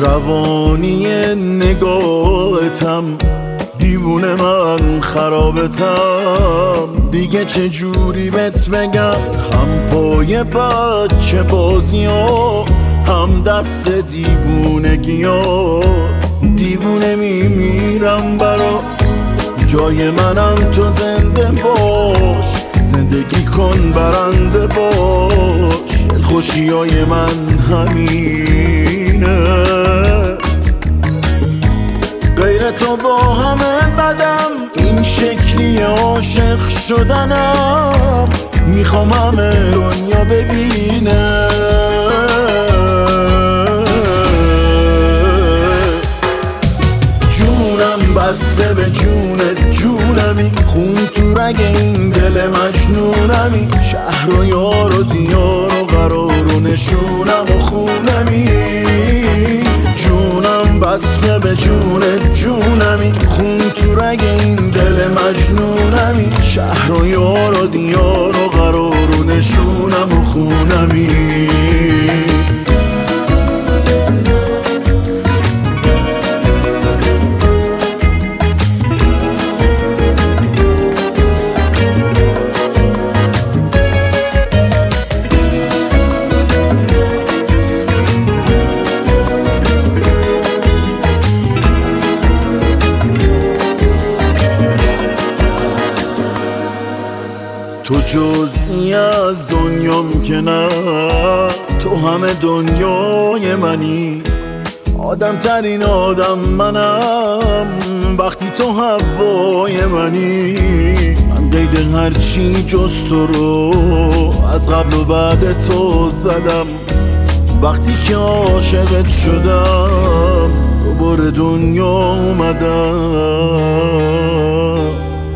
روانی نگاهتم، دیوونه من خرابتم. دیگه چه جوری بهت بگم، هم پای بچه بازی ها، هم دست دیوونگی ها. دیوونه میمیرم برا جای منم تو زنده باش، زندگی کن برنده باش. دلخوشی های من همینه، غیر تو با همه بدم، این شکلی عاشق شدنم. میخوام همه دنیا ببینه جونم بسته به جونت، جونمی خون تو رگ این دل مجنونمی. شهر و یار و دیار و قرار و نشونم و خونمی. جونم بسته به جونت، جونمی خون تو رگ این دل مجنونمی. شهر و یار و دیار و قرار و نشونم و خونمی. تو جزئی از دنیام که نه، تو همه دنیای منی. آدم ترین آدم منم وقتی تو هوای منی. من قید هرچی جز تو رو از قبل و بعد تو زدم. وقتی که عاشقت شدم دوباره دنیا اومدم.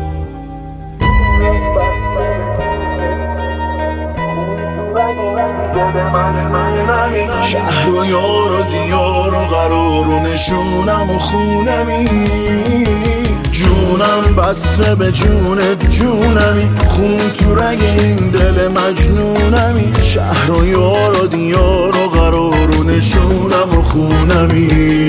شهر و یار و دیار و قرار و نشونم و خونمی. جونم بسته به جونت، جونمی خون تو رگ این دل مجنونمی. شهر و یار و دیار و قرار و نشونم و خونمی.